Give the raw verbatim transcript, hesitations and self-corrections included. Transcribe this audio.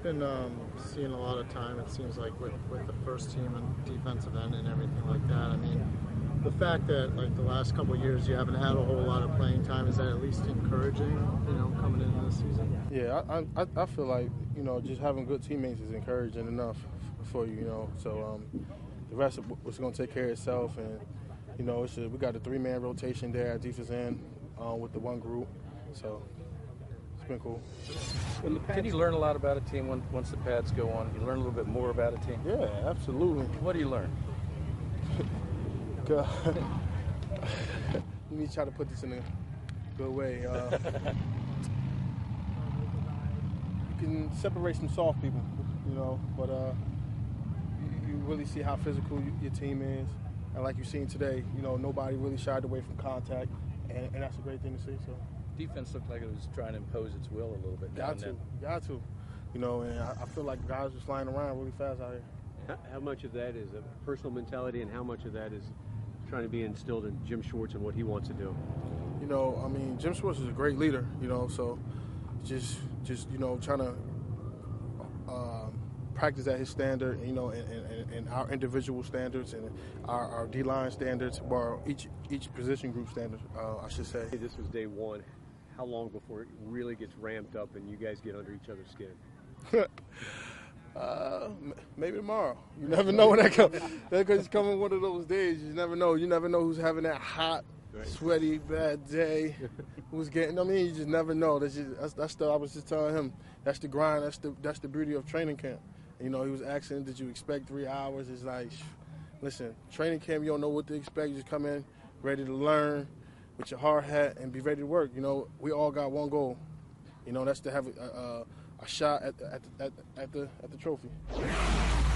been um, seeing a lot of time, it seems like, with, with the first team and defensive end and everything like that. I mean, the fact that, like, the last couple of years you haven't had a whole lot of playing time, is that at least encouraging, you know, coming into the season? Yeah, I, I, I feel like, you know, just having good teammates is encouraging enough for you, you know. So um, the rest of it's going to take care of itself. And, you know, it's just, we got a three-man rotation there at defense end uh, with the one group. So it's been cool. Can you learn a lot about a team when, once the pads go on? You learn a little bit more about a team? Yeah, absolutely. What do you learn? Let me try to put this in a good way. Uh, you can separate some soft people, you know, but uh, you, you really see how physical you, your team is. And like you've seen today, you know, nobody really shied away from contact, and, and that's a great thing to see. So defense looked like it was trying to impose its will a little bit. Got to, got to. You know, and I, I feel like guys are flying around really fast out here. How, how much of that is a personal mentality, and how much of that is trying to be instilled in Jim Schwartz and what he wants to do? You know, I mean, Jim Schwartz is a great leader, you know, so just, just you know, trying to um, practice at his standard, you know, and, and, and our individual standards and our, our D-line standards, or each each position group standards, uh, I should say. This was day one. How long before it really gets ramped up and you guys get under each other's skin? Uh, maybe tomorrow. You never know when that comes. Because it's coming one of those days. You never know. You never know who's having that hot, right, sweaty, bad day. Who's getting? I mean, you just never know. That's just, that's, that's the. I was just telling him. That's the grind. That's the. That's the beauty of training camp. You know, he was asking, did you expect three hours? It's like, listen, training camp. You don't know what to expect. You just come in ready to learn with your hard hat and be ready to work. You know, we all got one goal. You know, that's to have a. a a shot at the, at the, at the, at the, at the trophy.